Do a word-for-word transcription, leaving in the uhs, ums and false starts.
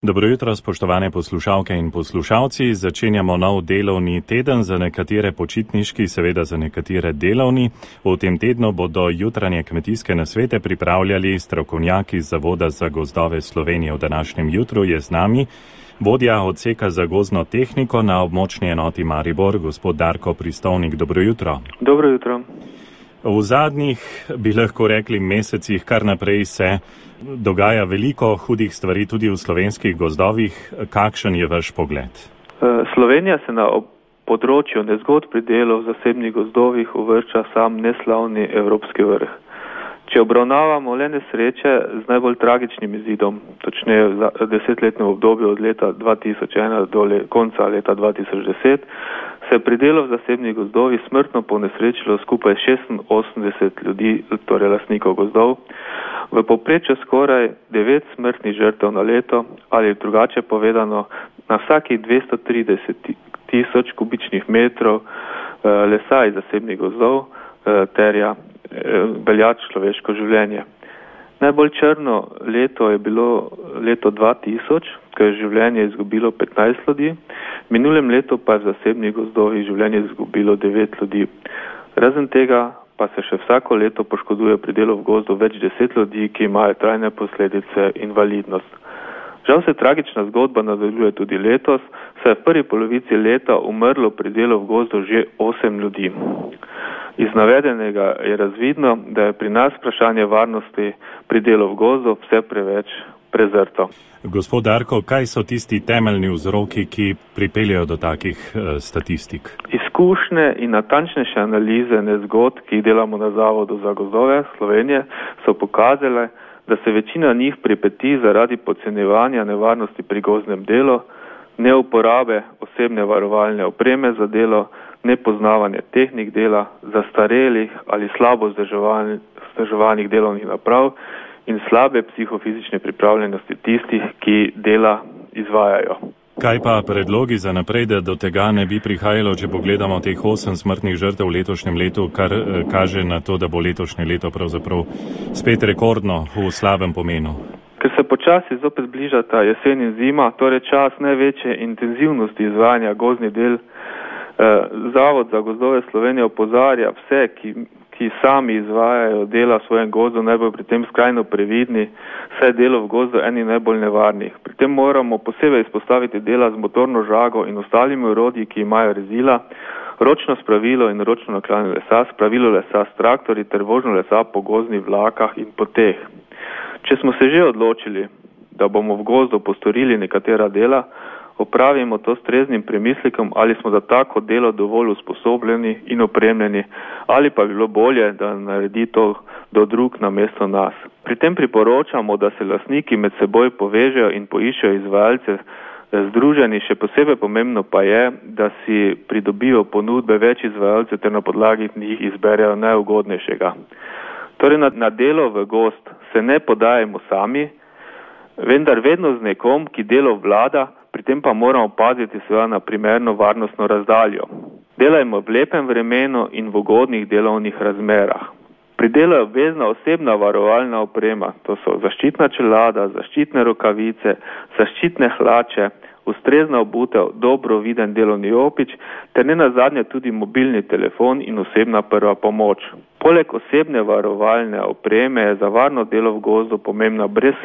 Dobro jutro, spoštovane poslušalke in poslušalci. Začenjamo nov delovni teden, za nekatere počitniški, seveda za nekatere delovni. V tem tednu bodo jutranje kmetijske nasvete pripravljali strokovnjaki iz Zavoda za gozdove Slovenije. V današnjem jutru je z nami vodja odseka za gozdno tehniko na območni enoti Maribor, gospod Darko Pristovnik. Dobro jutro. Dobro jutro. V zadnjih, bi lahko rekli, mesecih kar naprej se dogaja veliko hudih stvari tudi v slovenskih gozdovih. Kakšen je vaš pogled? Slovenija se na področju nezgod pri delu v zasebnih gozdovih uvršča sam neslavni evropski vrh. Če obravnavamo le nesreče z najbolj tragičnim izidom, točneje v desetletnem obdobju od leta dva tisoč ena do le, konca leta dva tisoč deset, se je pri delu v zasebnih gozdovih smrtno ponesrečilo skupaj šestinosemdeset ljudi, torej lastnikov gozdov, v povprečju skoraj devet smrtnih žrtev na leto, ali drugače povedano, na vsakih dvesto trideset tisoč kubičnih metrov lesa iz zasebnih gozdov terja velja človeško življenje. Najbolj črno leto je bilo leto dva tisoč, ko je življenje izgubilo petnajst ljudi, v minulem letu pa je v zasebnih gozdovih življenje izgubilo devet ljudi. Razen tega pa se še vsako leto poškoduje pri delu v gozdu več deset ljudi, ki imajo trajne posledice invalidnost. Žal se tragična zgodba nadaljuje tudi letos, saj je v prvi polovici leta umrlo pri delu v gozdu že osem ljudi. Iz navedenega je razvidno, da je pri nas vprašanje varnosti pri delu v gozdu vse preveč prezrto. Gospod Darko, kaj so tisti temeljni vzroki, ki pripeljajo do takih e, statistik? Izkušnje in natančnejše analize nezgod, ki jih delamo na Zavodu za gozdove Slovenije, so pokazale, da se večina njih pripeti zaradi podcenjevanja nevarnosti pri gozdnem delu, neuporabe osebne varovalne opreme za delo, nepoznavanje tehnik dela, zastarelih ali slabo vzdrževanih delovnih naprav in slabe psihofizične pripravljenosti tistih, ki dela izvajajo. Kaj pa predlogi za naprej, da do tega ne bi prihajalo, če pogledamo teh osem smrtnih žrtev v letošnjem letu, kar kaže na to, da bo letošnje leto pravzaprav spet rekordno v slabem pomenu? Ker se počasi zopet zbližata jesen in zima, torej čas največje intenzivnosti izvajanja gozdnih del, Zavod za gozdove Slovenije opozarja vse, ki, ki sami izvajajo dela v svojem gozdu, naj bo pri tem skrajno previdni, saj je delo v gozdu eni najbolj nevarnih. Pri tem moramo posebej izpostaviti dela z motorno žago in ostalimi orodji, ki imajo rezila, ročno spravilo in ročno naklanjanje lesa, spravilo lesa s traktorji ter vožnjo lesa po gozdnih vlakah in poteh. Če smo se že odločili, da bomo v gozdu postorili nekatera dela, opravimo to s treznim premislekom, ali smo za tako delo dovolj usposobljeni in opremljeni, ali pa bi bilo bolje, da naredi to do drug namesto nas. Pri tem priporočamo, da se lastniki med seboj povežejo in poiščejo izvajalce združeni, še posebej pomembno pa je, da si pridobijo ponudbe več izvajalcev ter na podlagi njih izberejo najugodnejšega. Torej na, na delo v gozd se ne podajemo sami, vendar vedno z nekom, ki delo vlada, pri tem pa moramo paziti seveda na primerno varnostno razdaljo. Delajmo v lepem vremenu in v ugodnih delovnih razmerah. Pri delu je obvezna osebna varovalna oprema, to so zaščitna čelada, zaščitne rokavice, zaščitne hlače, ustrezna obutev, dobro viden delovni jopič, ter ne nazadnje tudi mobilni telefon in osebna prva pomoč. Poleg osebne varovalne opreme je za varno delo v gozdu pomembna brez